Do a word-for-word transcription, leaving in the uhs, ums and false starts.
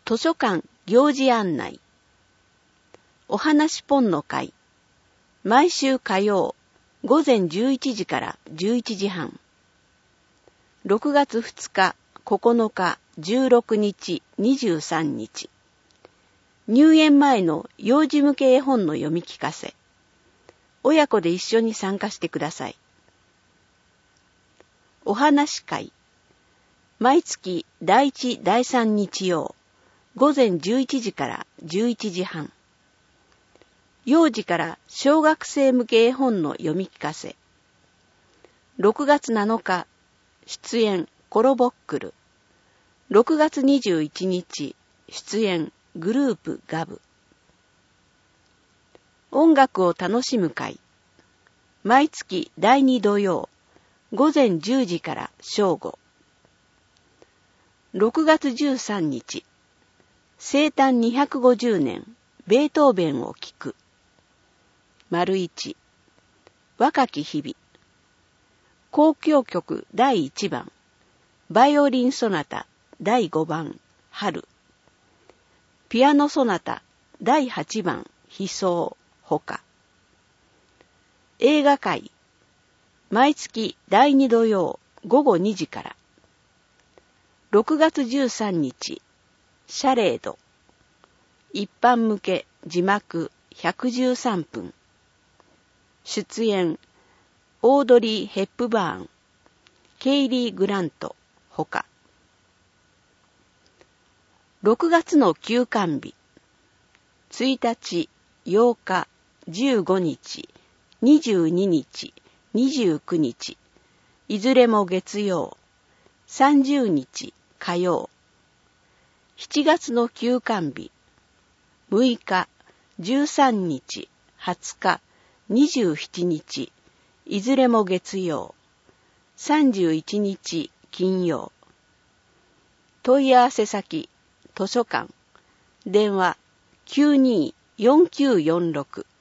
図書館行事案内。お話ポンの会。毎週火曜、午前じゅういちじからじゅういちじはん。ろくがつふつか、ここのか、じゅうろくにち、にじゅうさんにち。入園前の幼児向け絵本の読み聞かせ。親子で一緒に参加してください。お話会。毎月だいいち、だいさん日曜、午前じゅういちじからじゅういちじはん。幼児から小学生向け絵本の読み聞かせ。ろくがつなのか、出演コロボックル。ろくがつにじゅういちにち、出演グループガブ。音楽を楽しむ会。毎月だいに土曜、午前じゅうじから正午。ろくがつじゅうさんにち、生誕にひゃくごじゅうねん、ベートーベンを聴く。丸一、若き日々。交響曲だいいちばん、バイオリンソナタだいごばん、春。ピアノソナタだいはちばん、悲愴、ほか。映画会。毎月だいに土曜、午後にじから。ろくがつじゅうさんにち、シャレード。一般向け字幕ひゃくじゅうさんぷん。出演、オードリー・ヘップバーン、ケイリー・グラント、ほか。ろくがつの休館日。ついたち、ようか、じゅうごにち、にじゅうににち、にじゅうくにち、いずれも月曜、さんじゅうにち、火曜。しちがつの休館日。むいか、じゅうさんにち、はつか、にじゅうしちにち、いずれも月曜。さんじゅういちにち、金曜。問い合わせ先、図書館。電話、きゅうにーよんきゅうよんろく。